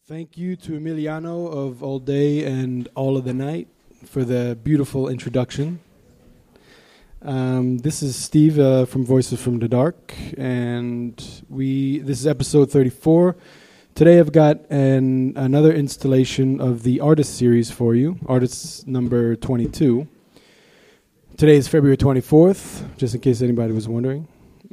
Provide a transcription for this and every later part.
Thank you to Emiliano of All Day and All of the Night for the beautiful introduction. This is Steve from Voices from the Dark, and this is episode 34. Today I've got another installation of the Artist series for you, Artist number 22. Today is February 24th, just in case anybody was wondering.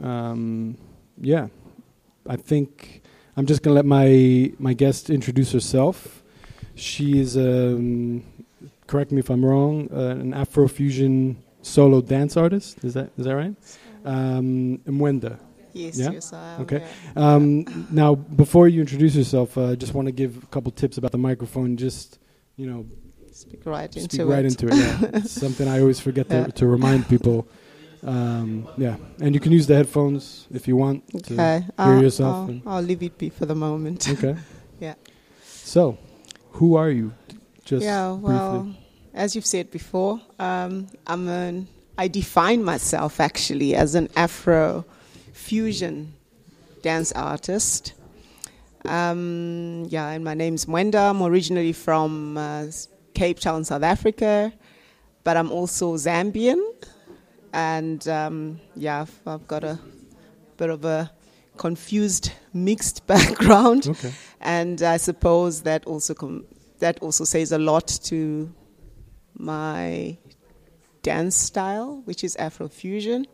I think I'm just going to let my guest introduce herself. She is, correct me if I'm wrong, an Afrofusion solo dance artist. Is that right? Mwenda. Yes, yeah? yes, I am. Okay. Yeah. Now, before you introduce yourself, I just want to give a couple tips about the microphone. Just, Speak right into speak right into it. Yeah. It's something I always forget to remind people. And you can use the headphones if you want to hear yourself. I'll leave it be for the moment. Okay. Yeah. So, who are you? Just well, briefly. as you've said before, I define myself actually as an Afro fusion dance artist. And my name's Mwenda. I'm originally from Cape Town, South Africa, but I'm also Zambian. And I've got a bit of a confused, mixed background. Okay. And I suppose that also says a lot to my dance style, which is Afrofusion.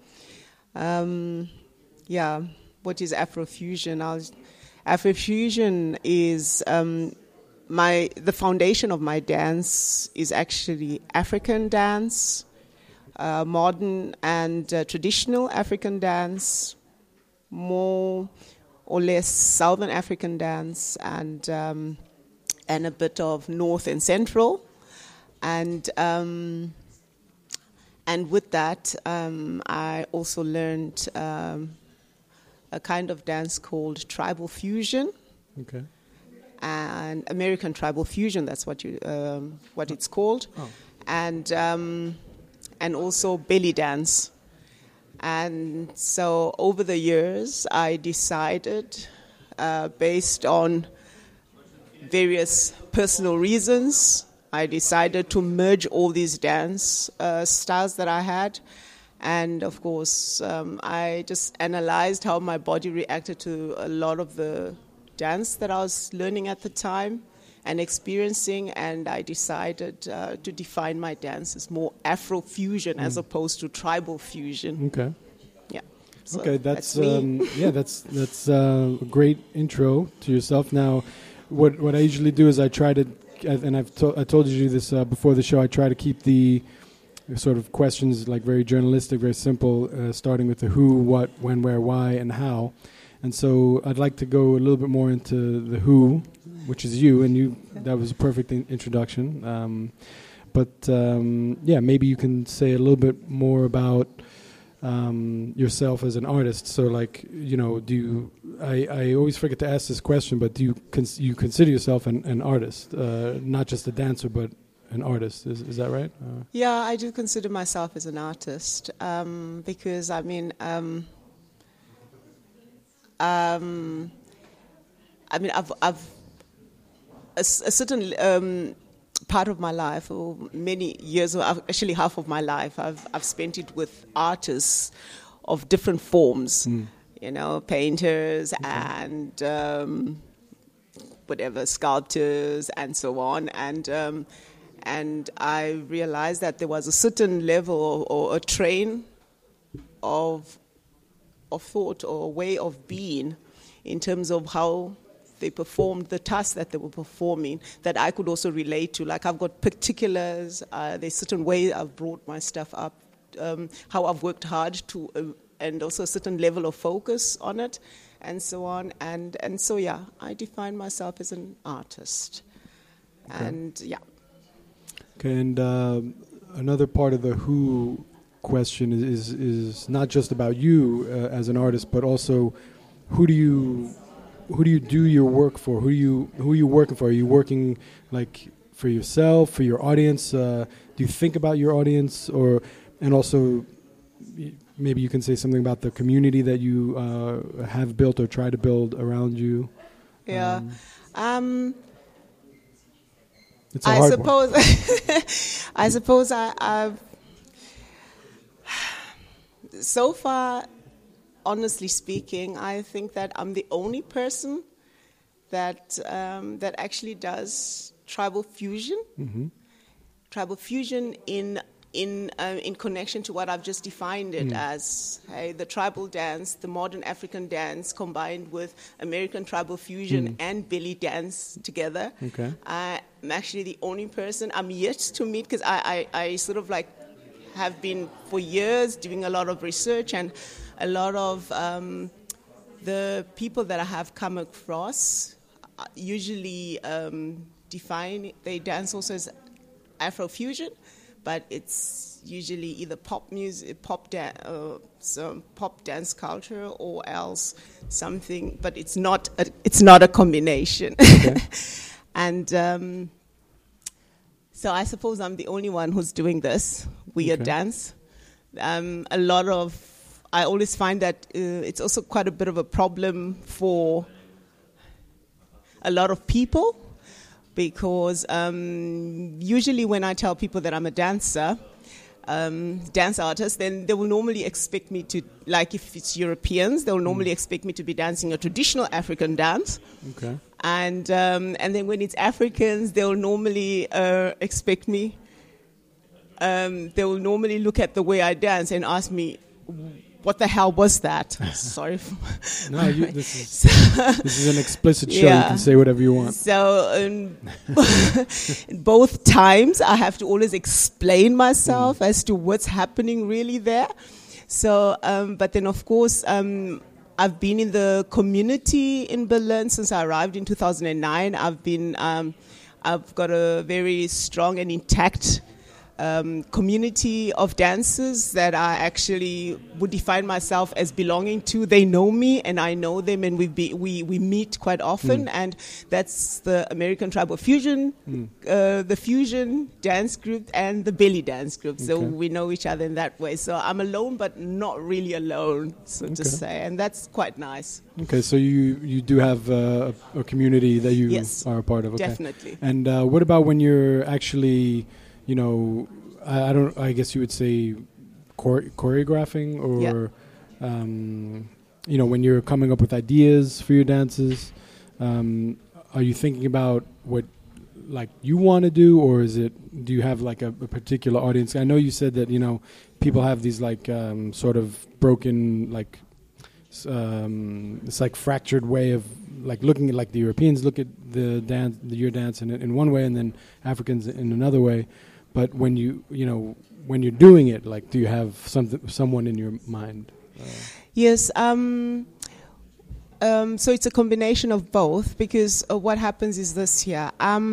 What is Afrofusion? Afrofusion is the foundation of my dance is actually African dance. Modern and traditional African dance, more or less Southern African dance, and a bit of North and Central, and with that, I also learned a kind of dance called tribal fusion. Okay. And American tribal fusion. That's what it's called, and also belly dance. And so over the years, I decided, based on various personal reasons, I decided to merge all these dance styles that I had. And of course, I just analyzed how my body reacted to a lot of the dance that I was learning at the time and experiencing, and I decided to define my dance as more Afrofusion as opposed to tribal fusion. Okay. Yeah. So okay, that's me. that's a great intro to yourself. Now, what I usually do is I try to, and I told you this before the show. I try to keep the sort of questions like very journalistic, very simple, starting with the who, what, when, where, why, and how. And so I'd like to go a little bit more into the who, which is you, and that was a perfect introduction. Maybe you can say a little bit more about yourself as an artist. So, I always forget to ask this question, but do you consider yourself an artist, not just a dancer, but an artist? Is that right? Yeah, I do consider myself as an artist because I've a certain part of my life, or many years, or actually half of my life, I've spent it with artists of different forms, painters and whatever, sculptors and so on, and I realized that there was a certain level or a train of thought or a way of being in terms of how they performed the tasks that they were performing that I could also relate to. Like, I've got particulars, there's certain way I've brought my stuff up, how I've worked hard to, and also a certain level of focus on it, and so on. And so, I define myself as an artist. Okay. And, Okay, and another part of the who question is not just about you as an artist, but also who do you do your work for? Who are you working for? Are you working like for yourself, for your audience? Do you think about your audience, and also maybe you can say something about the community that you have built or try to build around you? Yeah. It's a hard one. I suppose I've so far, honestly speaking, I think that I'm the only person that that actually does tribal fusion. Mm-hmm. Tribal fusion in connection to what I've just defined it as, the tribal dance, the modern African dance combined with American tribal fusion and belly dance together. Okay. I'm actually the only person I'm yet to meet, because I sort of like have been for years doing a lot of research, and a lot of the people that I have come across usually define their dance also as Afrofusion, but it's usually either pop music, pop dance culture, or else something. But it's not a combination. Okay. And so I suppose I'm the only one who's doing this weird dance. I always find that it's also quite a bit of a problem for a lot of people, because usually when I tell people that I'm a dancer, dance artist, then they will normally expect me to, like if it's Europeans, they will normally expect me to be dancing a traditional African dance. Okay. And then when it's Africans, they will normally expect me, they will normally look at the way I dance and ask me, what the hell was that? Sorry. No, this is an explicit show. Yeah. You can say whatever you want. So both times I have to always explain myself as to what's happening really there. So, but then of course, I've been in the community in Berlin since I arrived in 2009. I've got a very strong and intact community of dancers that I actually would define myself as belonging to. They know me and I know them, and we meet quite often, and that's the American Tribal Fusion, the Fusion Dance Group and the Belly Dance Group. So we know each other in that way. So I'm alone, but not really alone, so to say, and that's quite nice. Okay, so you do have a community that you are a part of. Okay. Definitely. And what about when you're actually, you know, I guess you would say choreographing, or, you know, when you're coming up with ideas for your dances, are you thinking about what, like, you want to do, or do you have like a particular audience? I know you said that, you know, people have these like sort of broken, like, it's like fractured way of like looking at, like the Europeans look at your dance in one way, and then Africans in another way. But when when you're doing it, like, do you have someone in your mind? Yes. So it's a combination of both, because what happens is this here.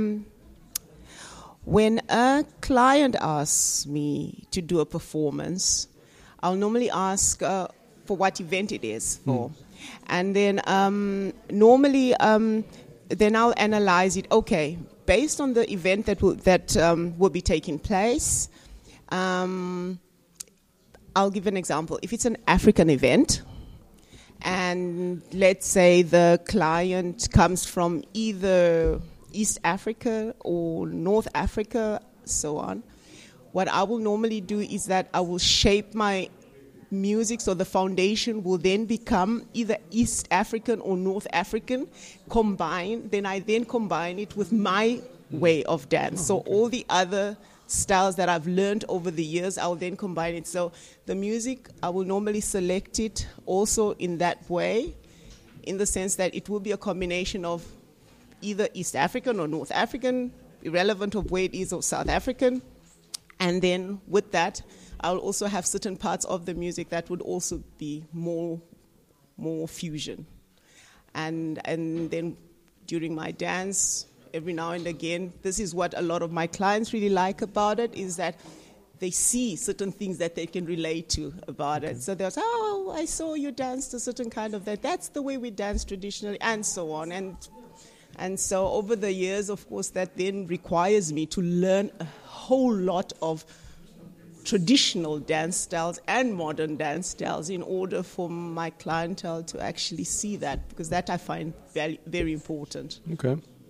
When a client asks me to do a performance, I'll normally ask for what event it is for. And then normally then I'll analyze it. Okay, based on the event that will be taking place, I'll give an example. If it's an African event, and let's say the client comes from either East Africa or North Africa, so on, what I will normally do is that I will shape my music, so the foundation will then become either East African or North African combined. Then I combine it with my way of dance. So all the other styles that I've learned over the years, I will then combine it. So the music, I will normally select it also in that way, in the sense that it will be a combination of either East African or North African, irrelevant of where it is, or South African. And then with that, I'll also have certain parts of the music that would also be more fusion. And then during my dance, every now and again, this is what a lot of my clients really like about it, is that they see certain things that they can relate to about it. So they'll say, oh, I saw you dance to a certain kind of that. That's the way we dance traditionally, and so on. And so over the years, of course, that then requires me to learn a whole lot of traditional dance styles and modern dance styles in order for my clientele to actually see that, because that I find very, very important. Okay.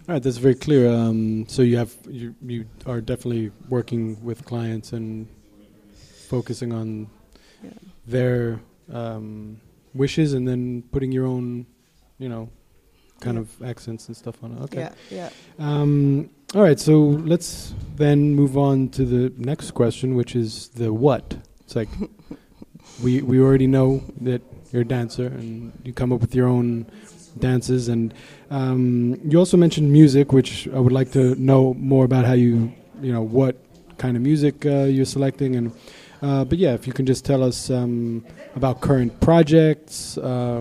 All right, that's very clear. So you are definitely working with clients and focusing on their wishes, and then putting your own, kind of accents and stuff on it. Okay. Yeah. All right, so let's then move on to the next question, which is the what. It's like we already know that you're a dancer and you come up with your own dances, and you also mentioned music, which I would like to know more about how what kind of music you're selecting, and but yeah, if you can just tell us about current projects,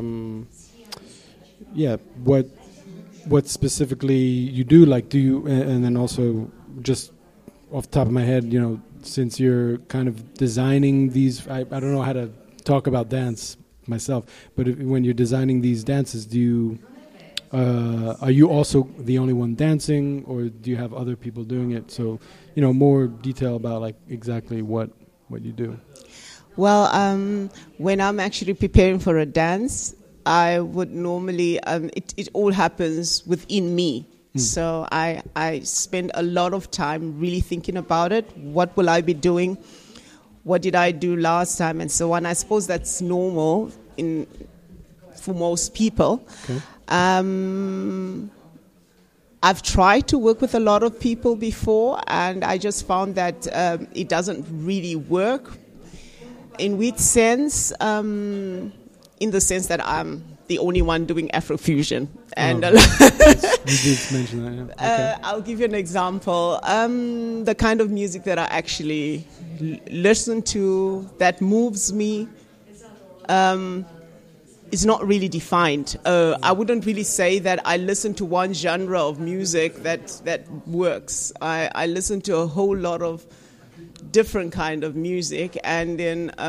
what specifically you do, like do you, and then also just off the top of my head, since you're kind of designing these, I don't know how to talk about dance myself, but when you're designing these dances, do you are you also the only one dancing, or do you have other people doing it? So more detail about like exactly what you do. Well, when I'm actually preparing for a dance, I would normally it all happens within me. So I spend a lot of time really thinking about it. What will I be doing? What did I do last time, and so on. I suppose that's normal for most people. Okay. I've tried to work with a lot of people before, and I just found that it doesn't really work. In which sense? In the sense that I'm the only one doing Afrofusion. And you did mention that, yeah. Okay. I'll give you an example. The kind of music that I actually listen to, that moves me, is not really defined. I wouldn't really say that I listen to one genre of music that works. I listen to a whole lot of different kind of music, and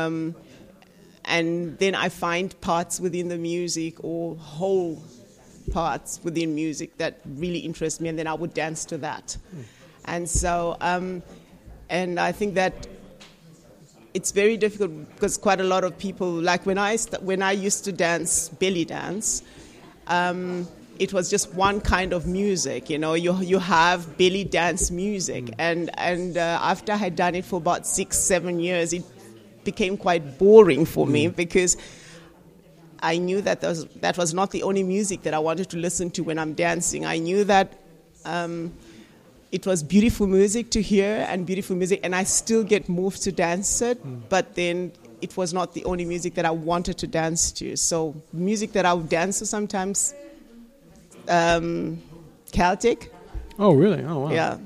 then I find parts within the music or whole parts within music that really interest me, and then I would dance to that. And so, and I think that it's very difficult because quite a lot of people, like when I used to dance belly dance, it was just one kind of music. You have belly dance music, and after I had done it for about 6-7 years, it became quite boring for me, because I knew that that was not the only music that I wanted to listen to when I'm dancing. I knew that it was beautiful music to hear and beautiful music, and I still get moved to dance it, but then it was not the only music that I wanted to dance to. So music that I would dance to sometimes, Celtic. Oh, really? Oh, wow. Yeah.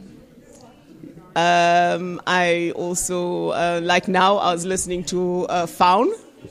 I also, like now, I was listening to Faun.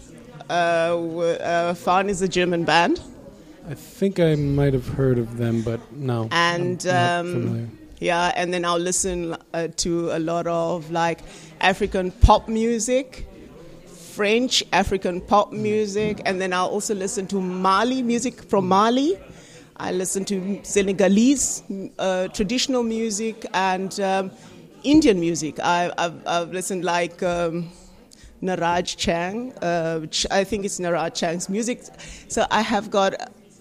Faun is a German band. I think I might have heard of them, but no. And I'm not familiar. Yeah, and then I'll listen to a lot of like African pop music, French African pop music, and then I'll also listen to Mali music from Mali. I listen to Senegalese traditional music and Indian music. I've listened like Naraj Chang. I think it's Naraj Chang's music. So I have got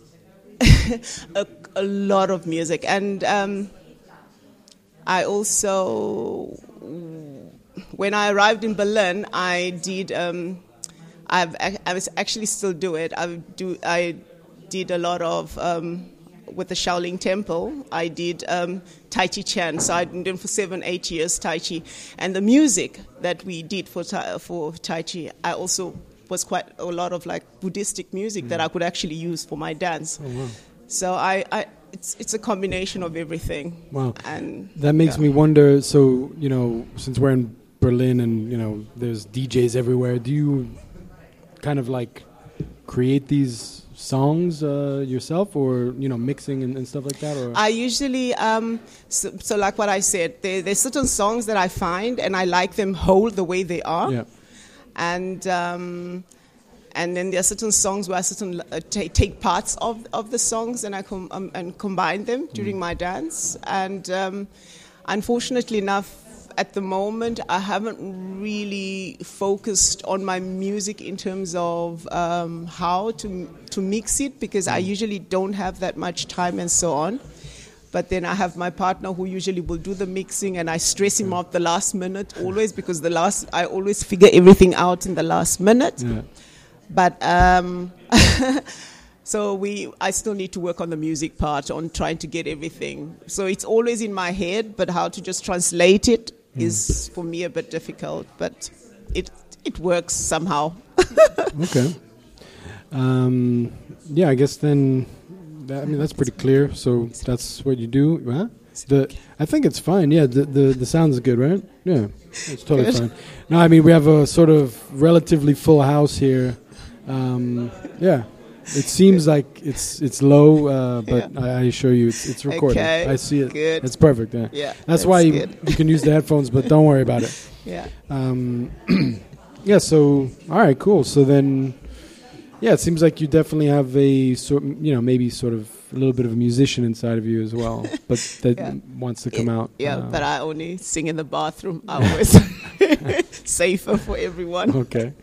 a lot of music, and I also, when I arrived in Berlin, I did. I actually still do it. I did a lot of with the Shaolin Temple. I did Tai Chi Chuan. So I did for 7-8 years Tai Chi, and the music that we did for Tai Chi, I also was quite a lot of like Buddhistic music that I could actually use for my dance. Oh, wow. So it's a combination of everything. Wow. And that makes me wonder, so, since we're in Berlin and, there's DJs everywhere, do you kind of like create these songs yourself, or, mixing and stuff like that? Or? I usually, so like what I said, there's certain songs that I find and I like them whole the way they are. Yeah. And then there are certain songs where I take parts of the songs and I combine them during my dance. And unfortunately enough, at the moment, I haven't really focused on my music in terms of how to mix it, because I usually don't have that much time and so on. But then I have my partner who usually will do the mixing, and I stress him out the last minute always, because I always figure everything out in the last minute. Yeah. But so I still need to work on the music part, on trying to get everything. So it's always in my head, but how to just translate it is for me a bit difficult. But it works somehow. Okay. Yeah, I guess then. That's pretty clear. So that's what you do, huh? I think it's fine. Yeah, the sound is good, right? Yeah, it's totally Good. fine. No, I mean we have a sort of relatively full house here. Yeah, it seems like it's low, but Yeah. I assure you it's recorded. Okay, I see it. good. It's perfect. Yeah, Yeah, that's why you good. can use the headphones, but don't worry about it. Yeah. Yeah. So all right, cool. So then. Yeah, it seems like you definitely have a sort, maybe sort of a little bit of a musician inside of you as well, but that Yeah. wants to come out. Yeah, but I only sing in the bathroom hours. Safer for everyone. Okay.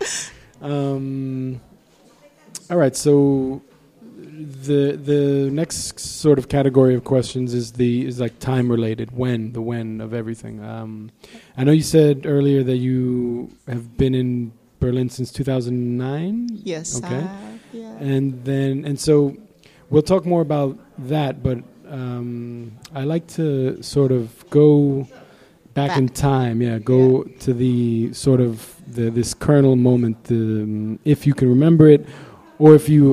All right. So the next sort of category of questions is like time related. The when of everything. I know you said earlier that you have been in Berlin since 2009. Yes. Okay. Yeah. And so we'll talk more about that, but I like to sort of go back in time. Yeah, go to the sort of this kernel moment, if you can remember it, or if you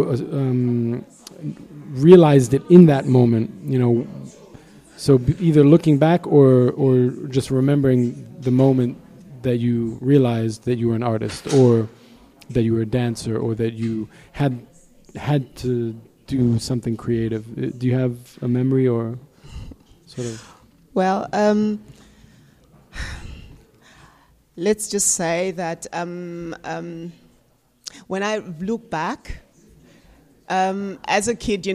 realized it in that moment. So either looking back or just remembering the moment that you realized that you were an artist, or that you were a dancer, or that you had to do something creative. Do you have a memory or sort of? Well, let's just say that when I look back, as a kid,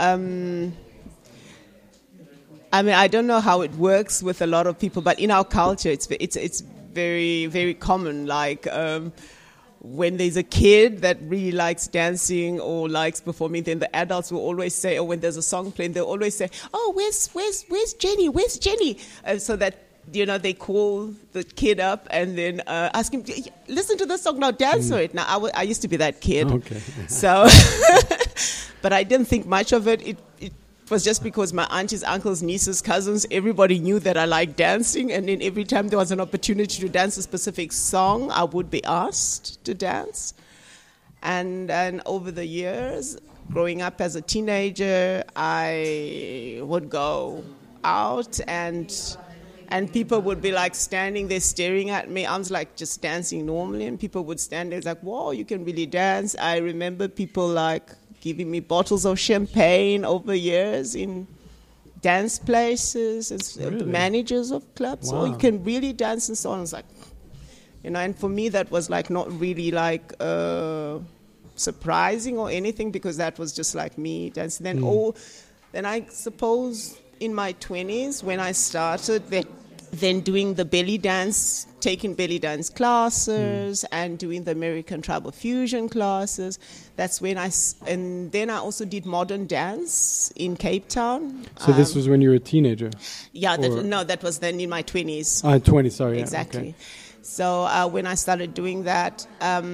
I don't know how it works with a lot of people, but in our culture, it's very, very common. Like when there's a kid that really likes dancing or likes performing, then the adults will always say, or when there's a song playing, they'll always say, "Oh, where's Jenny? Where's Jenny?" So that they call the kid up and then ask him, "Listen to this song now, dance to it." Now I used to be that kid, Okay. so but I didn't think much of it. It was just because my aunties, uncles, nieces, cousins, everybody knew that I liked dancing, and then every time there was an opportunity to dance a specific song, I would be asked to dance. And over the years, growing up as a teenager, I would go out and people would be like standing there staring at me. I was like just dancing normally, and people would stand there like, "Whoa, you can really dance." I remember people like giving me bottles of champagne over years in dance places and Really? managers of clubs. Wow. "Oh, you can really dance," and so on. I was like, and for me that was like not really like surprising or anything, because that was just like me dancing. Then I suppose in my 20s when I started then doing the belly dance, taking belly dance classes and doing the American Tribal Fusion classes. That's when and then I also did modern dance in Cape Town. So this was when you were a teenager? Yeah, that was then in my 20s. 20, sorry. Exactly. Yeah, okay. So when I started doing that,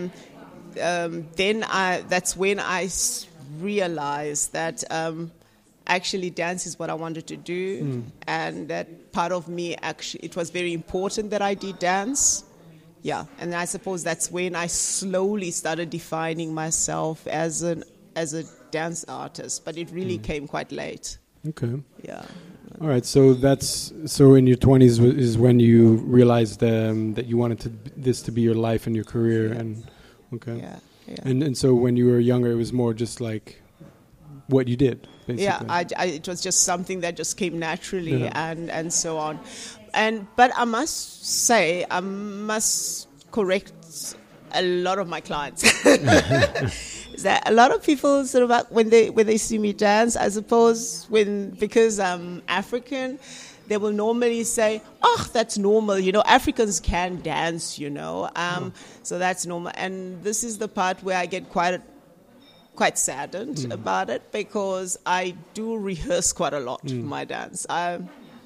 then that's when I realized that actually dance is what I wanted to do, and that part of me actually, it was very important that I did dance. Yeah, and I suppose that's when I slowly started defining myself as a dance artist, but it really came quite late. Okay. Yeah. All right. So so in your 20s is when you realized that you wanted this to be your life and your career, Yeah. and okay. Yeah. And so when you were younger, it was more just like what you did, basically. Yeah, it was just something that just came naturally, Yeah. and so on. But I must say, I must correct a lot of my clients. Is that a lot of people sort of when they see me dance, I suppose because I'm African, they will normally say, "Oh, that's normal. Africans can dance. So that's normal." And this is the part where I get quite quite saddened about it because I do rehearse quite a lot my dance. I'm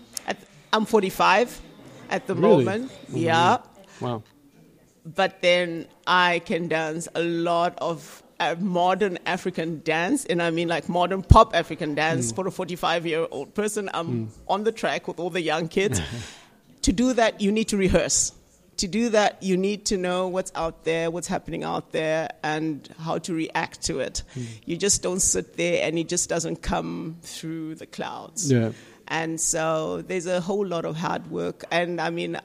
45 at the Really? moment. Yeah. Wow. But then I can dance a lot of modern African dance, and I mean like modern pop African dance for a 45-year-old person. I'm on the track with all the young kids. To do that, you need to rehearse. To do that, you need to know what's out there, what's happening out there, and how to react to it. You just don't sit there and it just doesn't come through the clouds. Yeah. And so there's a whole lot of hard work. And I mean,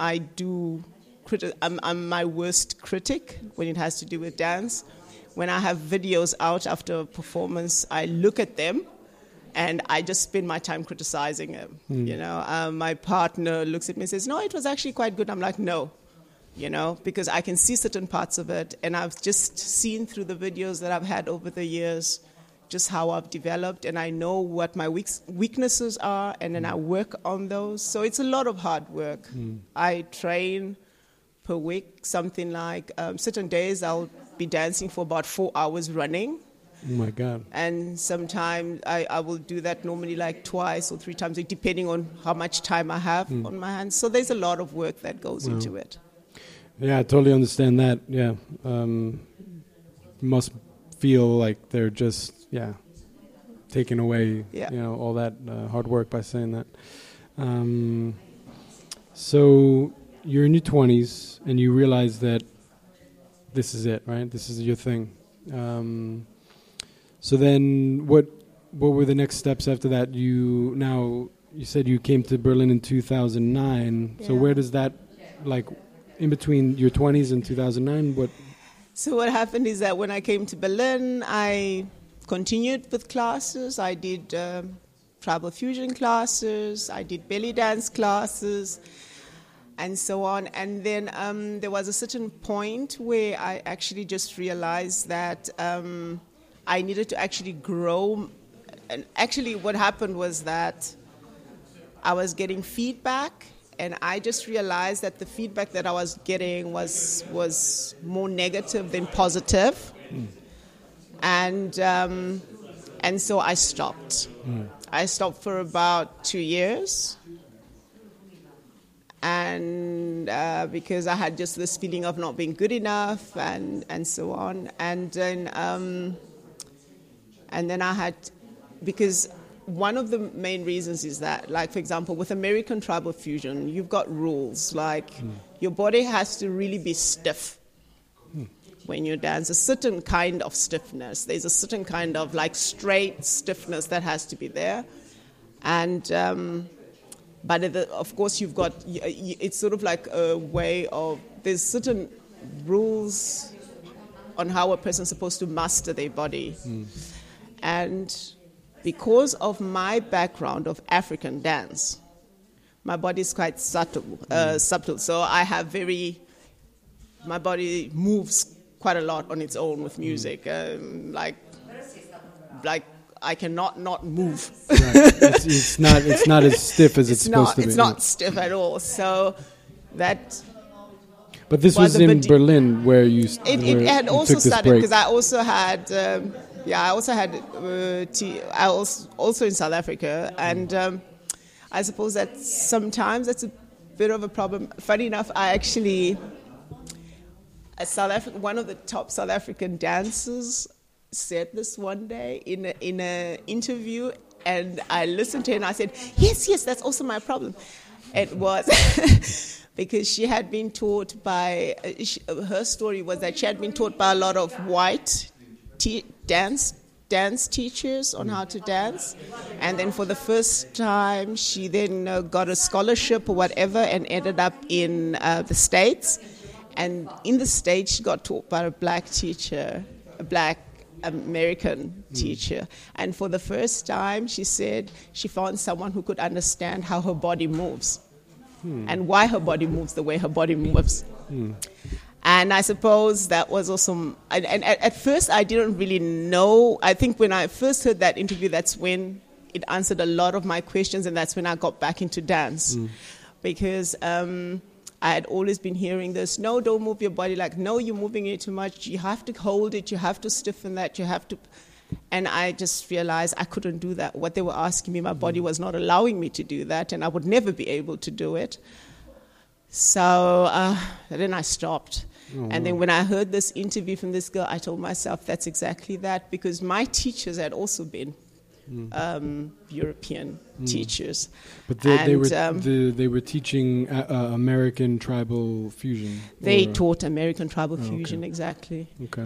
I'm my worst critic when it has to do with dance. When I have videos out after a performance, I look at them and I just spend my time criticizing them. You know, my partner looks at me and says, "No, it was actually quite good." I'm like, "No." You know, because I can see certain parts of it, and I've just seen through the videos that I've had over the years just how I've developed, and I know what my weaknesses are, and then I work on those. So it's a lot of hard work. I train per week, something like certain days I'll be dancing for about 4 hours running. Oh my God. And sometimes I will do that normally like twice or 3 times, depending on how much time I have on my hands. So there's a lot of work that goes into it. Yeah, I totally understand that. Yeah. Must feel like they're just, taking away, all that hard work by saying that. So you're in your 20s and you realize that this is it, right? This is your thing. So then what were the next steps after that? You said you came to Berlin in 2009. Yeah. So where does that, like, in between your 20s and 2009, what? So what happened is that when I came to Berlin, I continued with classes. I did tribal fusion classes. I did belly dance classes, and so on. And then there was a certain point where I actually just realized that I needed to actually grow. And actually what happened was that I was getting feedback, and I just realized that the feedback that I was getting was more negative than positive. And so I stopped. I stopped for about 2 years. And because I had just this feeling of not being good enough and so on. And then I had, because one of the main reasons is that, like, for example, with American tribal fusion, you've got rules. Like, your body has to really be stiff when you dance. A certain kind of stiffness. There's a certain kind of, like, straight stiffness that has to be there. And, but of course, you've got, it's sort of like a way of, there's certain rules on how a person's supposed to master their body. And because of my background of African dance, my body is quite subtle. So I have my body moves quite a lot on its own with music. Like I cannot not move. Right. It's not as stiff as it's supposed to be. It's not stiff at all. So that. But this was in Berlin where you. It had also started because I also had. I also in South Africa, and I suppose that sometimes that's a bit of a problem. Funny enough, I actually, one of the top South African dancers said this one day in an interview, and I listened to her and I said, yes, that's also my problem. It was because she had been taught by, her story was that she had been taught by a lot of white dance teachers on how to dance, and then for the first time she then got a scholarship or whatever and ended up in the States, and in the States she got taught by a black teacher, a black American teacher, and for the first time she said she found someone who could understand how her body moves and why her body moves the way her body moves. And I suppose that was also, and at first I didn't really know. I think when I first heard that interview, that's when it answered a lot of my questions, and that's when I got back into dance. Because I had always been hearing this, no, don't move your body, like, no, you're moving it too much, you have to hold it, you have to stiffen that, you have to. And I just realized I couldn't do that. What they were asking me, my body was not allowing me to do that, and I would never be able to do it. So then I stopped. And then when I heard this interview from this girl, I told myself that's exactly that, because my teachers had also been European teachers. But they were teaching American tribal fusion. They taught American tribal fusion, exactly. Okay.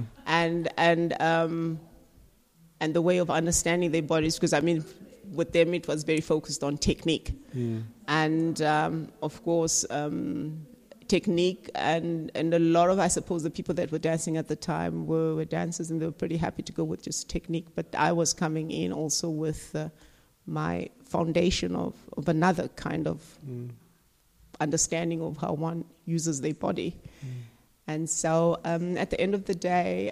And the way of understanding their bodies, because I mean, with them it was very focused on technique, and of course technique, and a lot of, I suppose, the people that were dancing at the time were dancers, and they were pretty happy to go with just technique. But I was coming in also with my foundation of another kind of understanding of how one uses their body. And so at the end of the day,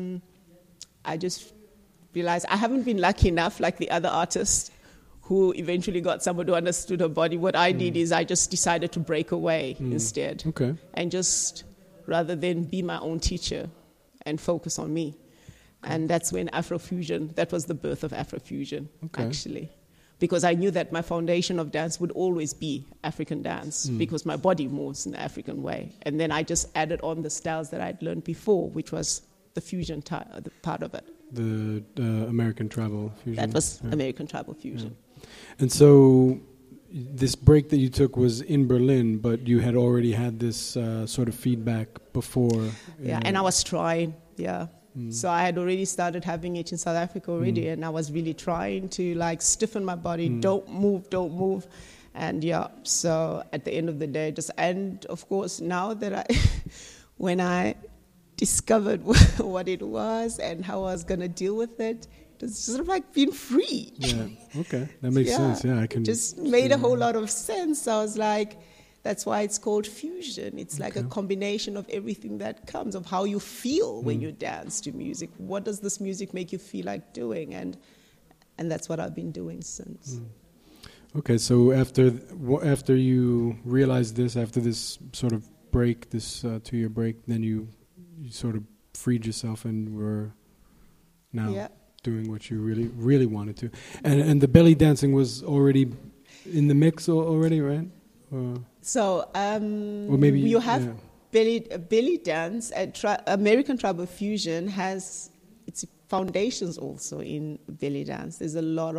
I just realized I haven't been lucky enough like the other artists who eventually got someone who understood her body. What I did is I just decided to break away instead. Okay. And just, rather than be my own teacher, and focus on me. And that's when Afrofusion, that was the birth of Afrofusion, actually. Because I knew that my foundation of dance would always be African dance, because my body moves in the African way. And then I just added on the styles that I'd learned before, which was the fusion the part of it. The American tribal fusion. That was American tribal fusion. Yeah. And so this break that you took was in Berlin, but you had already had this sort of feedback before. Yeah, and I was trying, So I had already started having it in South Africa already, and I was really trying to like stiffen my body, don't move. And so at the end of the day, and of course now that when I discovered what it was and how I was going to deal with it, it's sort of like being free. Yeah, okay. That makes sense. Yeah, I can. Just made a whole lot of sense. I was like, that's why it's called fusion. It's like a combination of everything that comes, of how you feel when you dance to music. What does this music make you feel like doing? And that's what I've been doing since. Okay, so after you realized this, after this sort of break, this 2-year break, then you sort of freed yourself and were now doing what you really, really wanted to. And the belly dancing was already in the mix already, right? So or maybe you have belly dance. American Tribal Fusion has its foundations also in belly dance. There's a lot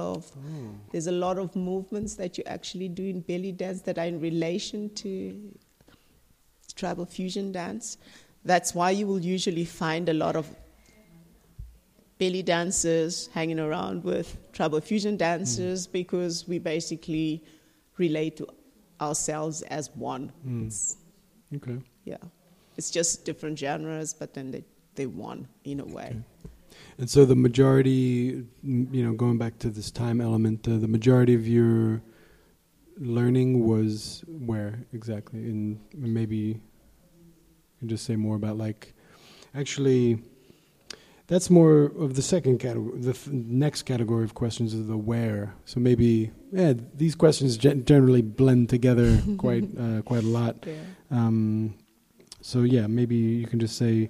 of movements that you actually do in belly dance that are in relation to tribal fusion dance. That's why you will usually find a lot of belly dancers hanging around with tribal fusion dancers, because we basically relate to ourselves as one. Okay. Yeah. It's just different genres, but then they one in a way. Okay. And so the majority, going back to this time element, the majority of your learning was where exactly? And maybe you can just say more about actually, that's more of the second category. The next category of questions is the where. So maybe, these questions generally blend together quite a lot. Yeah. So maybe you can just say,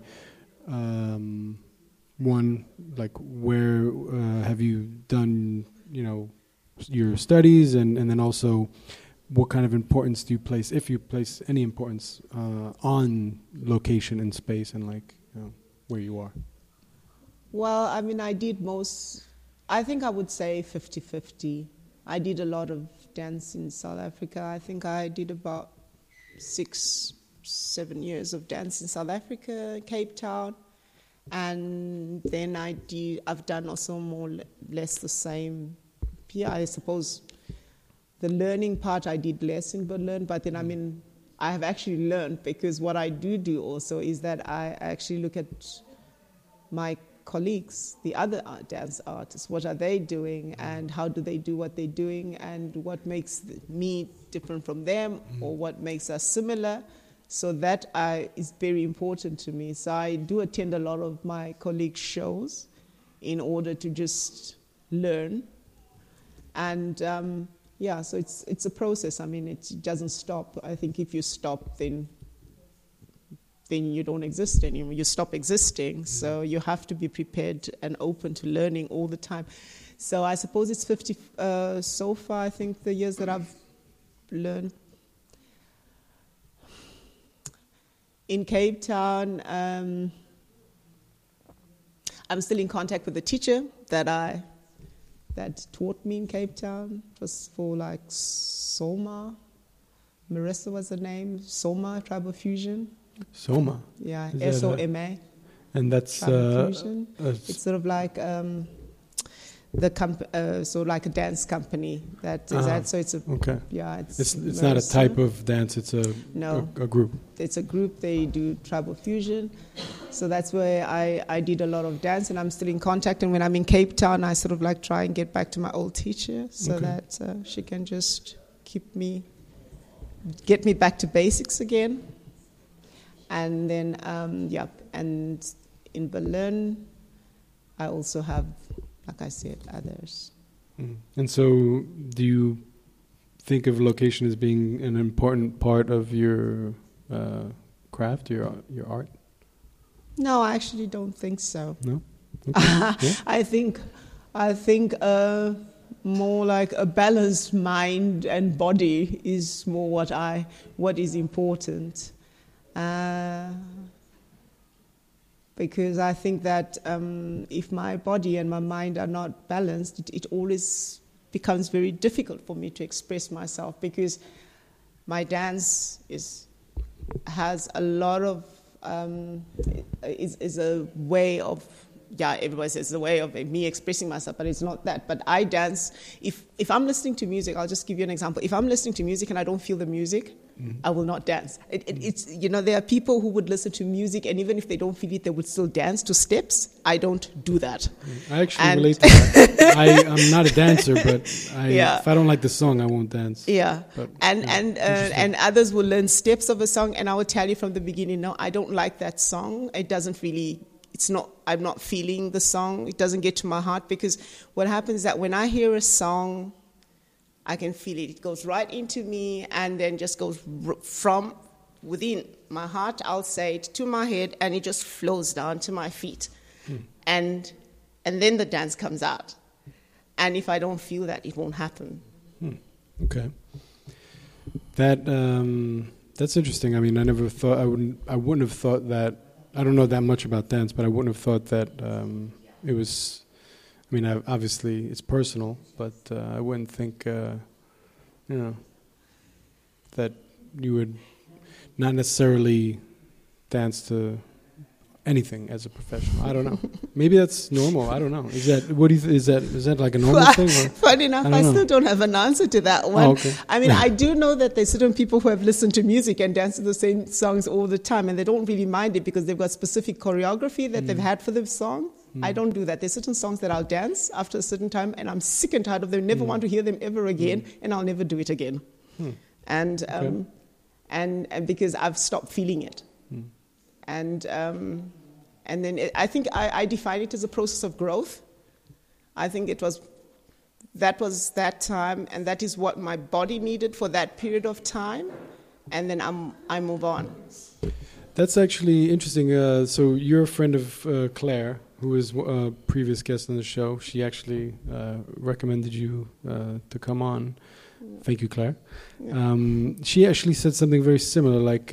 one, where have you done, your studies, and then also what kind of importance do you place, if you place any importance, on location and space and where you are? Well, I mean, I think I would say 50-50. I did a lot of dance in South Africa. I think I did about 6-7 years of dance in South Africa, Cape Town. And then I've done also more or less the same. Yeah, I suppose the learning part I did less in Berlin, but then I have actually learned, because what I do also is that I actually look at my colleagues, the other dance artists, what are they doing and how do they do what they're doing, and what makes me different from them, or what makes us similar. So that is very important to me. So I do attend a lot of my colleagues' shows in order to just learn. And so it's a process. I mean, it doesn't stop. I think if you stop, then then you don't exist anymore. You stop existing. So you have to be prepared and open to learning all the time. So I suppose it's 50 so far. I think the years that I've learned in Cape Town, I'm still in contact with the teacher that taught me in Cape Town. It was for like Soma. Marissa was the name. Soma Tribal Fusion. Soma. Yeah, SOMA. And that's Fusion. It's sort of like so like a dance company that is that. So it's a okay. Yeah, it's not a type of dance. It's a group. It's a group. They do tribal fusion. So that's where I did a lot of dance, and I'm still in contact. And when I'm in Cape Town, I sort of like try and get back to my old teacher so that she can just get me back to basics again. And then, and in Berlin, I also have, like I said, others. Mm. And so do you think of location as being an important part of your craft, your art? No, I actually don't think so. No? Okay. Yeah. I think more like a balanced mind and body is more what is important. Because I think that if my body and my mind are not balanced, it always becomes very difficult for me to express myself, because my dance has a lot of is a way of, everybody says it's a way of me expressing myself, but it's not that. But I dance, if I'm listening to music, I'll just give you an example. If I'm listening to music and I don't feel the music, I will not dance. It's there are people who would listen to music, and even if they don't feel it, they would still dance to steps. I don't do that. I actually relate to that. I'm not a dancer, but if I don't like the song, I won't dance. Yeah, but, and others will learn steps of a song, and I will tell you from the beginning, no, I don't like that song. It doesn't really. I'm not feeling the song. It doesn't get to my heart, because what happens is that when I hear a song, I can feel it. It goes right into me and then just goes from within my heart, I'll say it, to my head, and it just flows down to my feet. And then the dance comes out. And if I don't feel that, it won't happen. Okay. That's interesting. I mean, I wouldn't have thought that. I don't know that much about dance, but I wouldn't have thought that it was. I mean, obviously it's personal, but I wouldn't think, that you would not necessarily dance to anything as a professional. I don't know. Maybe that's normal. I don't know. Is that like a normal thing? Or? Funny enough, I still don't have an answer to that one. Oh, okay. I mean, I do know that there's certain people who have listened to music and dance to the same songs all the time, and they don't really mind it because they've got specific choreography that they've had for the song. I don't do that. There's certain songs that I'll dance after a certain time, and I'm sick and tired of them. Never want to hear them ever again, and I'll never do it again. And because I've stopped feeling it. And then I think I define it as a process of growth. I think that was that time, and that is what my body needed for that period of time, and then I move on. That's actually interesting. So you're a friend of Claire, who was a previous guest on the show. She actually recommended you to come on. Thank you, Claire. Yeah. She actually said something very similar, like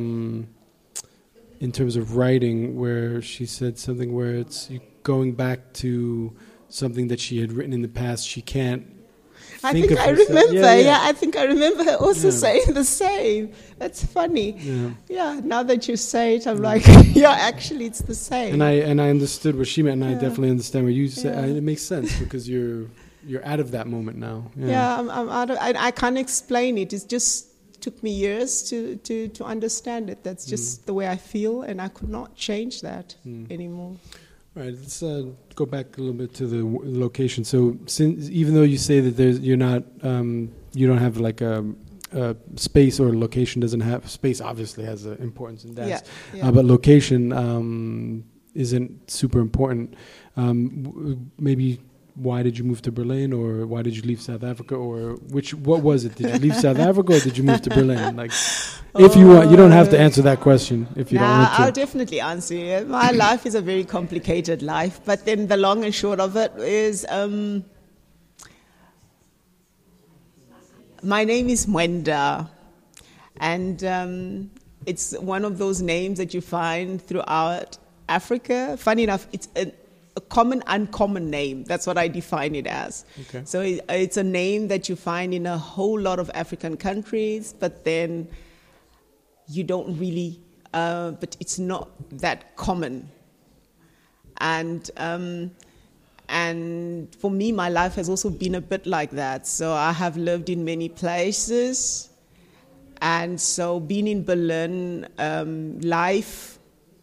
in terms of writing, where she said something where it's going back to something that she had written in the past. She can't. I think I remember. Yeah, I think I remember her also saying the same. That's funny. Yeah. Now that you say it, I'm like, actually, it's the same. And I understood what she meant, and I definitely understand what you said. It makes sense because you're out of that moment now. Yeah, I'm out of. I can't explain it. It's just took me years to understand it. That's just the way I feel, and I could not change that anymore. All right, let's go back a little bit to the location. So, even though you say that you don't have like a space, or location doesn't have space, obviously has an importance in dance, but location isn't super important. Maybe why did you move to Berlin, or why did you leave South Africa, or what was it? Did you leave South Africa, or did you move to Berlin? If you want, you don't have to answer that question if you don't want to. I'll definitely answer you. My life is a very complicated life, but then the long and short of it is, my name is Mwenda, and it's one of those names that you find throughout Africa. Funny enough, it's a common, uncommon name. That's what I define it as. Okay. So it's a name that you find in a whole lot of African countries, but then you don't really, but it's not that common. And for me, my life has also been a bit like that. So I have lived in many places. And so being in Berlin, life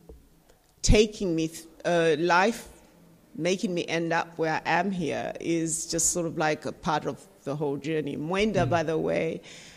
making me end up where I am here is just sort of like a part of the whole journey. Mwenda, by the way,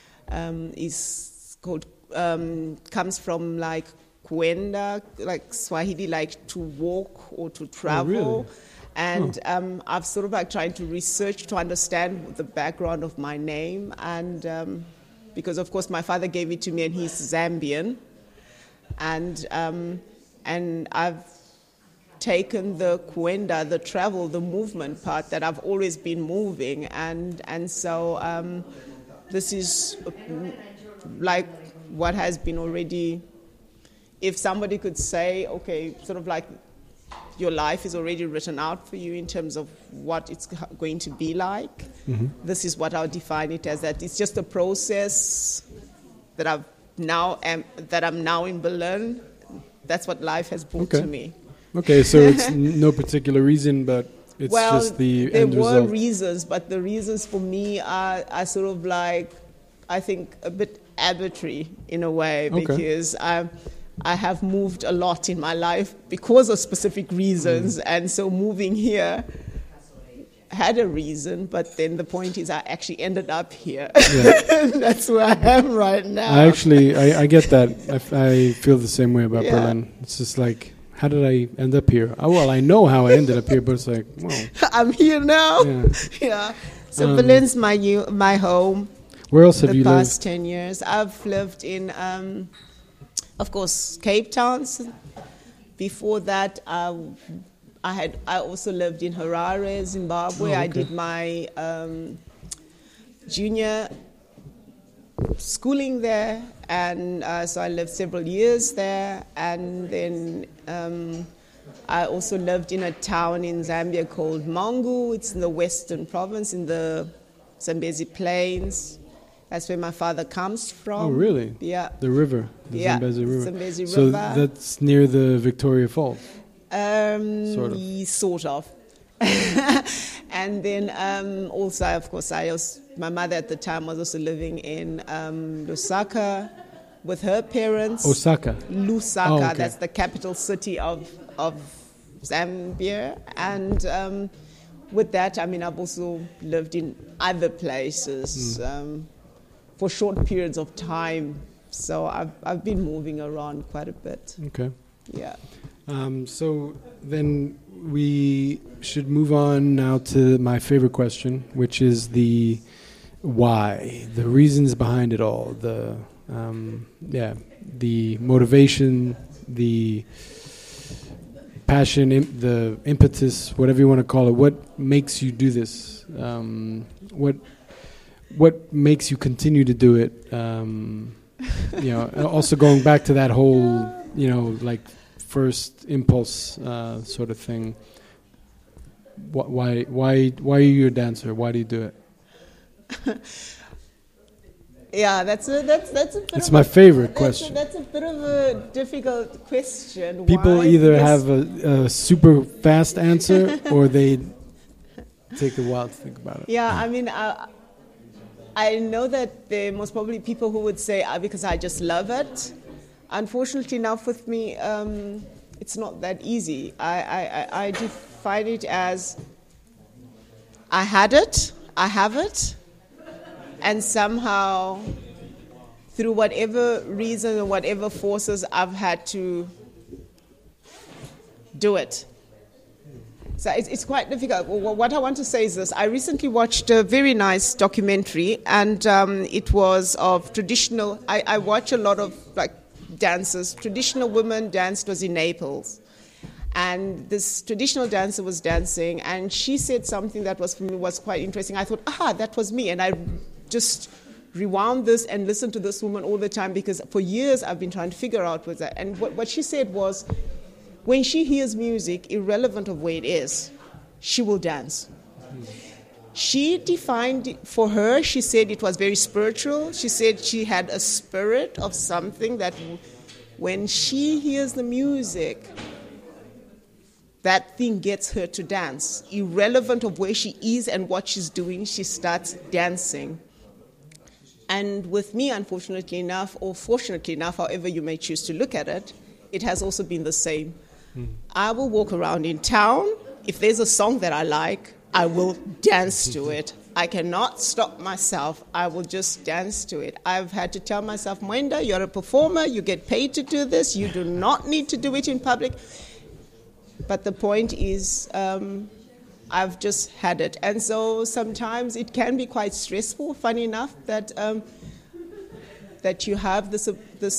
is called, comes from like kuenda, like Swahili, like to walk or to travel. Oh, really? And I've sort of like trying to research to understand the background of my name. And because, of course, my father gave it to me and he's Zambian. And I've taken the kuenda, the travel, the movement part that I've always been moving. And so this is like what has been already, if somebody could say, okay, sort of like your life is already written out for you in terms of what it's going to be like. Mm-hmm. This is what I'll define it as, that it's just a process that I'm now in Berlin. That's what life has brought to me. Okay, so it's no particular reason, but it's just the end result. There were reasons, but the reasons for me are sort of like, I think, a bit arbitrary in a way, because I have moved a lot in my life because of specific reasons, and so moving here had a reason, but then the point is I actually ended up here. Yeah. That's where I am right now. I get that. I feel the same way about Berlin. It's just like, how did I end up here? Oh, well, I know how I ended up here, but it's like, well, I'm here now. Yeah. So Berlin's my home. Where else have you lived? The past 10 years. I've lived in, of course, Cape Town. Before that, I also lived in Harare, Zimbabwe. I did my junior schooling there, and so I lived several years there. And then I also lived in a town in Zambia called Mangu. It's in the western province, in the Zambezi Plains. That's where my father comes from. Oh, really? Yeah. The river, the Zambezi River. Zambezi River. So that's near the Victoria Falls? Sort of. And then also, of course, my mother at the time was also living in Lusaka with her parents. Osaka? Lusaka, that's the capital city of Zambia. And with that, I mean, I've also lived in other places for short periods of time. So I've been moving around quite a bit. Okay. Yeah. So then we should move on now to my favorite question, which is the why, the reasons behind it all, the motivation, the passion, the impetus, whatever you want to call it. What makes you do this? What makes you continue to do it? Also going back to that whole, like first impulse sort of thing. Why are you a dancer? Why do you do it? Yeah, that's a bit. It's my favorite question. That's a bit of a difficult question. People either have a super fast answer or they take a while to think about it. Yeah, I mean, I know that there most probably people who would say because I just love it. Unfortunately, enough with me, it's not that easy. I define it as I have it, and somehow, through whatever reason or whatever forces, I've had to do it. So it's quite difficult. What I want to say is this. I recently watched a very nice documentary, and it was of traditional... I watch a lot of like dances. Traditional women danced was in Naples. And this traditional dancer was dancing, and she said something that was, for me, was quite interesting. I thought, that was me. And I just rewound this and listened to this woman all the time, because for years I've been trying to figure out what that. And what she said was, when she hears music, irrelevant of where it is, she will dance. She defined it for her, she said it was very spiritual. She said she had a spirit of something that when she hears the music, that thing gets her to dance. Irrelevant of where she is and what she's doing, she starts dancing. And with me, unfortunately enough, or fortunately enough, however you may choose to look at it, it has also been the same. I will walk around in town. If there's a song that I like, I will dance to it. I cannot stop myself. I will just dance to it. I've had to tell myself, Mwenda, you're a performer. You get paid to do this. You do not need to do it in public. But the point is, I've just had it. And so sometimes it can be quite stressful, funny enough, that you have this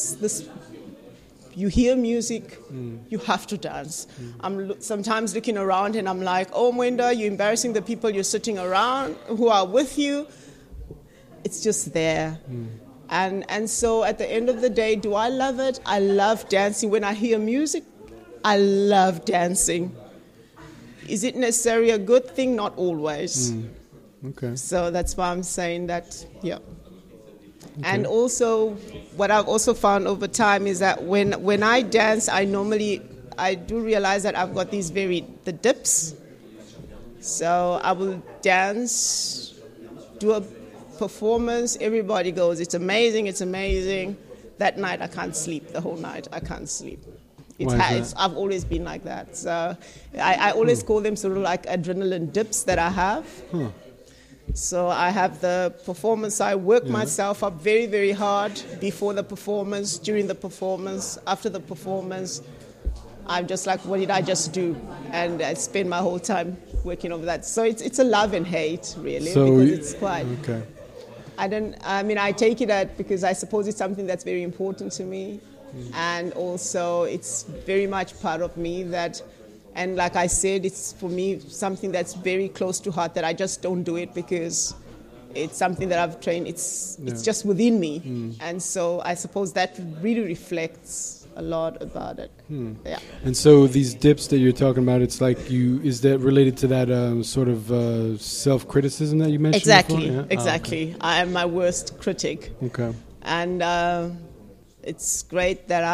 you hear music, you have to dance. I'm sometimes looking around and I'm like, oh, Mwenda, you're embarrassing the people you're sitting around who are with you. It's just there. And so at the end of the day, do I love it? I love dancing. When I hear music, I love dancing. Is it necessarily a good thing? Not always. Okay. So that's why I'm saying that, yeah. Okay. And also, what I've also found over time is that when I dance, I do realize that I've got the dips. So I will dance, do a performance, everybody goes, it's amazing, it's amazing. That night I can't sleep, the whole night I can't sleep. I've always been like that. So I always call them sort of like adrenaline dips that I have. So I have the performance. I work myself up very, very hard before the performance, during the performance, after the performance. I'm just like, what did I just do? And I spend my whole time working over that. So it's a love and hate, really, because it's quite... Okay. I take it because I suppose it's something that's very important to me. And also it's very much part of me that... And like I said, it's for me something that's very close to heart, that I just don't do it because it's something that I've trained. It's just within me. And so I suppose that really reflects a lot about it. Yeah. And so these dips that you're talking about, it's like is that related to that sort of self-criticism that you mentioned? Exactly, before? Yeah? exactly. Okay. I am my worst critic. Okay. And it's great that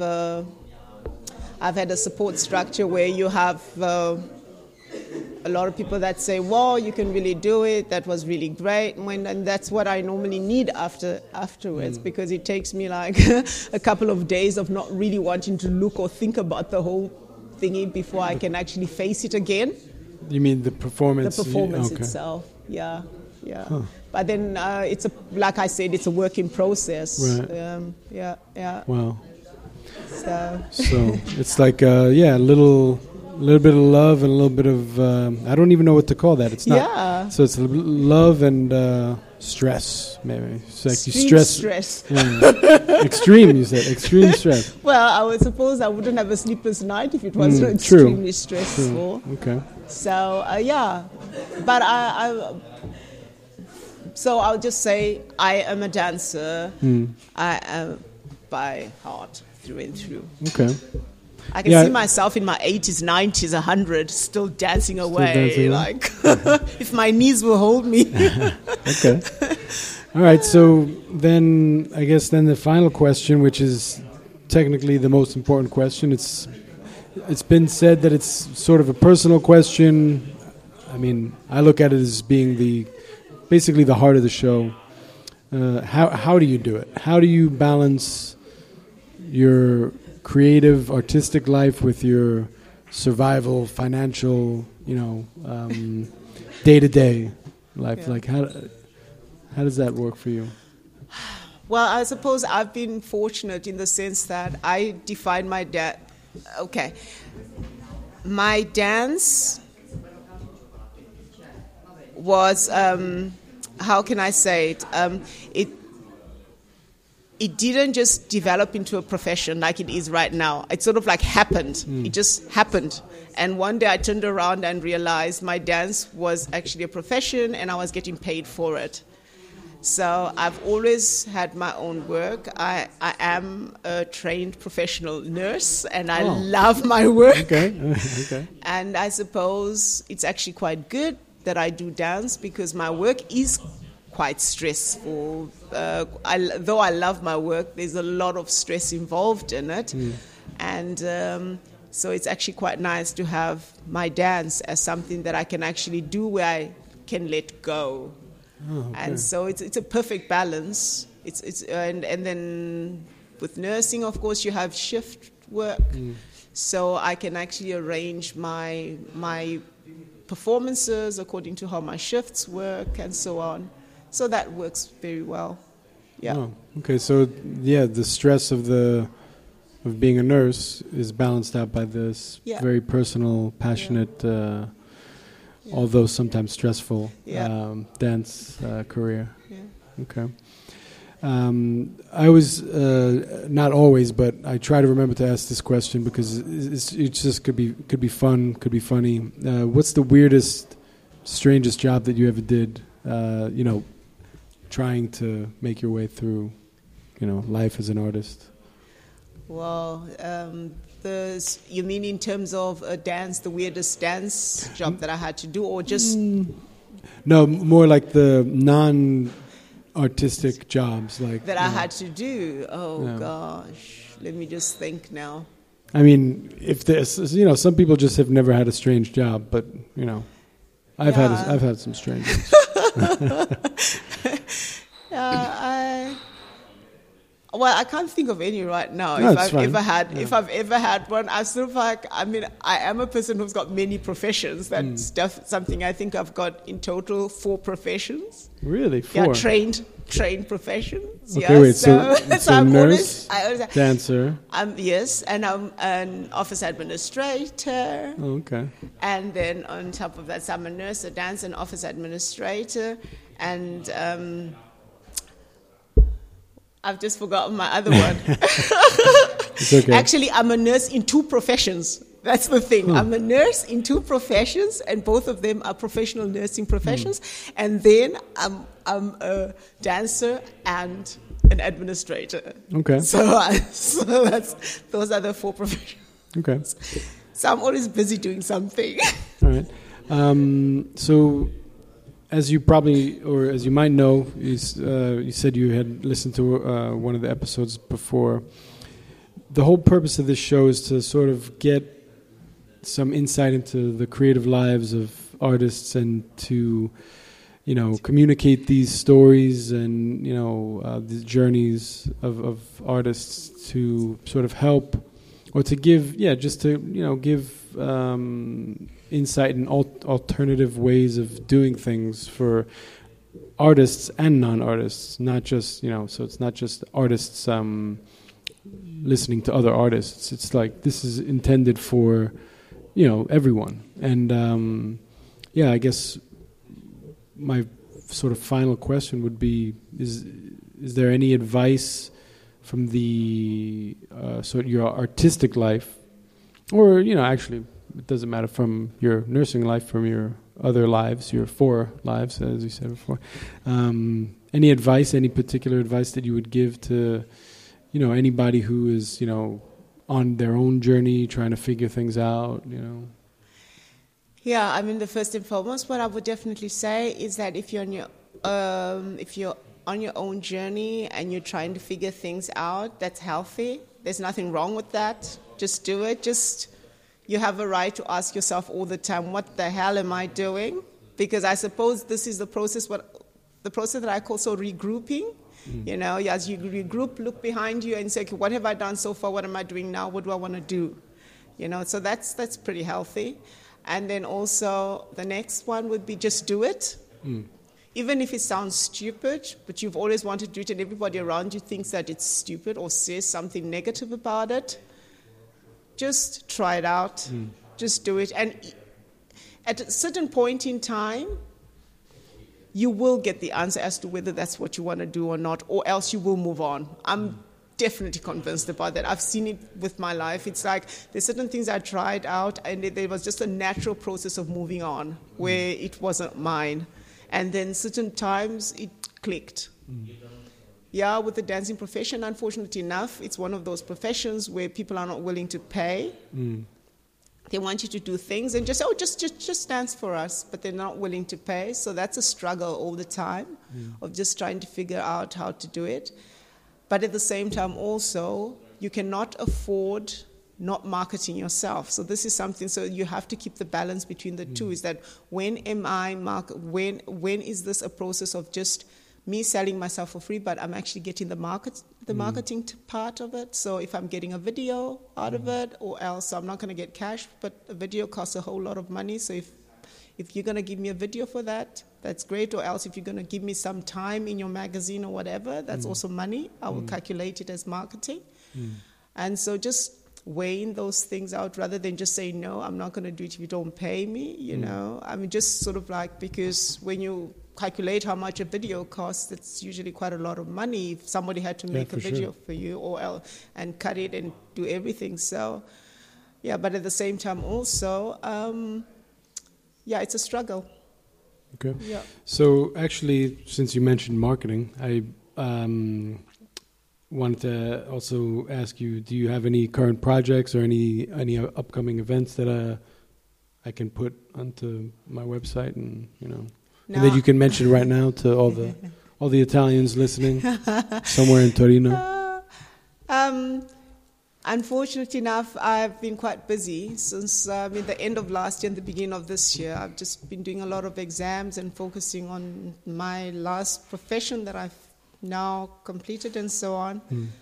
I've had a support structure where you have a lot of people that say, "Wow, you can really do it. That was really great." And that's what I normally need afterwards, because it takes me like a couple of days of not really wanting to look or think about the whole thingy before I can actually face it again. You mean the performance? The performance itself, yeah. Huh. But then like I said, it's a work in process. Right. Yeah. Wow. So it's like a little bit of love and a little bit of I don't even know what to call that. It's not. Yeah. So it's love and stress, maybe. It's like extreme you stress. Yeah. Extreme, you said. Extreme stress. Well, I would suppose I wouldn't have a sleepless night if it wasn't extremely stressful. True. Okay. So but so I'll just say I am a dancer. I am by heart. Through and through. Okay. I can see myself in my 80s, 90s, 100, still dancing away. Like, if my knees will hold me. Okay. All right. So then, I guess the final question, which is technically the most important question. It's been said that it's sort of a personal question. I mean, I look at it as being basically the heart of the show. How do you do it? How do you balance your creative, artistic life with your survival, financial, day-to-day life? Yeah. Like, how does that work for you? Well, I suppose I've been fortunate in the sense that I define my my dance was, how can I say it? It didn't just develop into a profession like it is right now. It sort of like happened. It just happened. And one day I turned around and realized my dance was actually a profession and I was getting paid for it. So I've always had my own work. I am a trained professional nurse and I love my work. Okay. And I suppose it's actually quite good that I do dance because my work is quite stressful. Though I love my work, there's a lot of stress involved in it. And so it's actually quite nice to have my dance as something that I can actually do where I can let go. And so it's a perfect balance. And then with nursing, of course, you have shift work. So I can actually arrange my performances according to how my shifts work and so on. So that works very well. Yeah. Oh, okay. So the stress of being a nurse is balanced out by this very personal, passionate, although sometimes stressful dance career. Yeah. Okay. I was not always, but I try to remember to ask this question because it just could be fun, could be funny. What's the weirdest, strangest job that you ever did? Trying to make your way through, life as an artist. Well, you mean in terms of a dance, the weirdest dance job that I had to do, or just? No, more like the non-artistic jobs, like that I had to do. Oh gosh, let me just think now. I mean, if there's, some people just have never had a strange job, but I've had some strange ones. I can't think of any right now. No, if I've ever had one, I sort of I am a person who's got many professions. That's something I think I've got in total 4 professions. Really, 4? Yeah, trained professions. Okay, wait. So I'm nurse, dancer. Yes, and I'm an office administrator. Oh, okay. And then on top of that, so I'm a nurse, a dancer, and office administrator, and I've just forgotten my other one. It's okay. Actually, I'm a nurse in 2 professions. That's the thing. I'm a nurse in 2 professions, and both of them are professional nursing professions. And then I'm a dancer and an administrator. Okay. So those are the 4 professions. Okay. So I'm always busy doing something. All right. So, as you probably, or as you might know, you said you had listened to one of the episodes before. The whole purpose of this show is to sort of get some insight into the creative lives of artists and to, communicate these stories and, the journeys of artists to sort of help or to give, give insight and alternative ways of doing things for artists and non-artists, not just, so it's not just artists listening to other artists. It's like this is intended for, everyone. And, I guess my sort of final question would be, is there any advice from the sort of your artistic life, or, actually, it doesn't matter, from your nursing life, from your other lives, your 4 lives, as you said before. Any advice, any particular advice that you would give to, anybody who is, on their own journey, trying to figure things out, Yeah, the first and foremost, what I would definitely say is that if you're on your own journey and you're trying to figure things out, that's healthy. There's nothing wrong with that. Just do it. You have a right to ask yourself all the time, what the hell am I doing? Because I suppose this is the process that I call regrouping. As you regroup, look behind you and say, okay, what have I done so far? What am I doing now? What do I want to do? So that's pretty healthy. And then also the next one would be just do it. Even if it sounds stupid, but you've always wanted to do it and everybody around you thinks that it's stupid or says something negative about it, just try it out. Just do it. And at a certain point in time, you will get the answer as to whether that's what you want to do or not, or else you will move on. I'm definitely convinced about that. I've seen it with my life. It's like there's certain things I tried out, and there was just a natural process of moving on where it wasn't mine. And then certain times it clicked. Yeah, with the dancing profession, unfortunately enough, it's one of those professions where people are not willing to pay. They want you to do things and just say, just dance for us, but they're not willing to pay. So that's a struggle all the time of just trying to figure out how to do it. But at the same time also, you cannot afford not marketing yourself. So this is something, so you have to keep the balance between the two, is that when is this a process of just me selling myself for free, but I'm actually getting the marketing part of it. So if I'm getting a video out of it, or else I'm not going to get cash, but a video costs a whole lot of money. So if you're going to give me a video for that, that's great. Or else if you're going to give me some time in your magazine or whatever, that's also money. I will calculate it as marketing. And so just weighing those things out rather than just saying, no, I'm not going to do it if you don't pay me, you know. I mean, just sort of like, because when you calculate how much a video costs, it's usually quite a lot of money if somebody had to make a video for you and cut it and do everything. So, yeah, but at the same time also, it's a struggle. Okay. Yeah. So actually, since you mentioned marketing, I wanted to also ask you, do you have any current projects or any upcoming events that I can put onto my website and, you know, no. and that you can mention right now to all the Italians listening somewhere in Torino? Unfortunately enough, I've been quite busy since the end of last year and the beginning of this year. I've just been doing a lot of exams and focusing on my last profession that I've now completed and so on.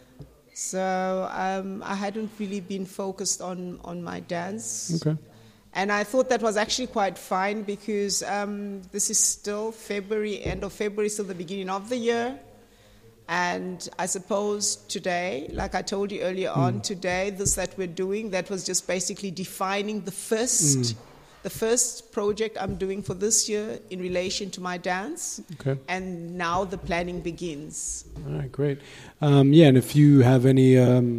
So I hadn't really been focused on my dance. Okay. And I thought that was actually quite fine because this is still February, end of February, still the beginning of the year. And I suppose today, like I told you earlier on, today, this that we're doing, that was just basically defining the first project I'm doing for this year in relation to my dance. Okay. And now the planning begins. All right, great. And if you have any,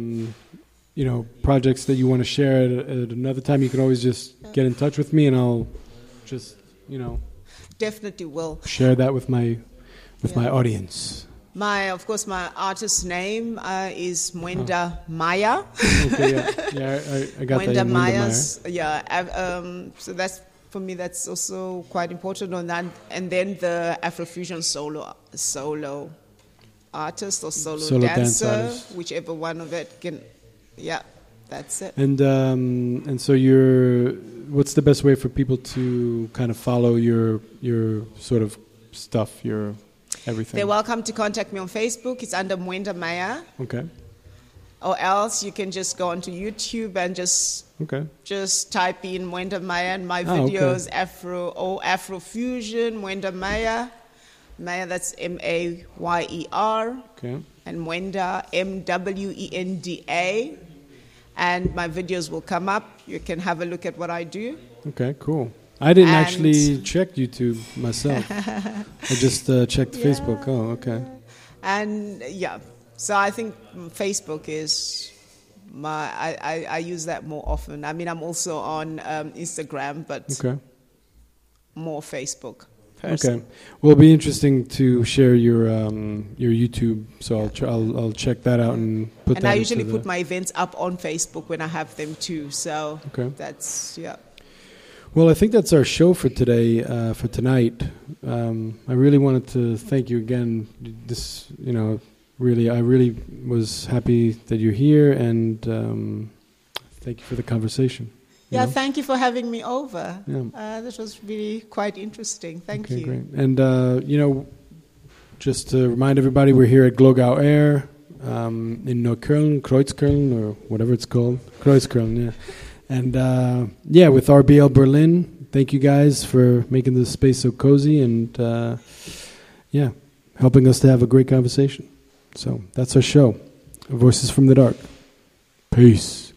projects that you want to share at another time, you can always just get in touch with me, and I'll just, definitely will share that with my audience. My artist's name is Mwenda Maya. Okay, I got Mwenda that. Maya's, so that's, for me, that's also quite important on that. And then the Afrofusion solo artist or solo dancer, whichever one of it can. Yeah, that's it. And so what's the best way for people to kind of follow your sort of stuff, your everything? They're welcome to contact me on Facebook. It's under Mwenda Maya. Okay. Or else you can just go onto YouTube and just type in Mwenda Maya and my videos, Afrofusion, Mwenda Maya. Maya, that's Mayer. Okay. And Mwenda, Mwenda. And my videos will come up. You can have a look at what I do. Okay, cool. I didn't actually check YouTube myself. I just checked Facebook. Oh, okay. And so I think Facebook is I use that more often. I mean, I'm also on Instagram, but more Facebook. Person. Okay. Well, it'll be interesting to share your YouTube, so I'll check that out and put that. And I usually put my events up on Facebook when I have them too. So that's Well, I think that's our show for today, for tonight. I really wanted to thank you again. This, I really was happy that you're here, and thank you for the conversation. Yeah, thank you for having me over. Yeah. This was really quite interesting. Thank you. Great. And, just to remind everybody, we're here at Glogau Air in Neukölln, Kreuzköln, or whatever it's called. Kreuzköln, yeah. And, with RBL Berlin, thank you guys for making this space so cozy and, helping us to have a great conversation. So that's our show, Voices from the Dark. Peace.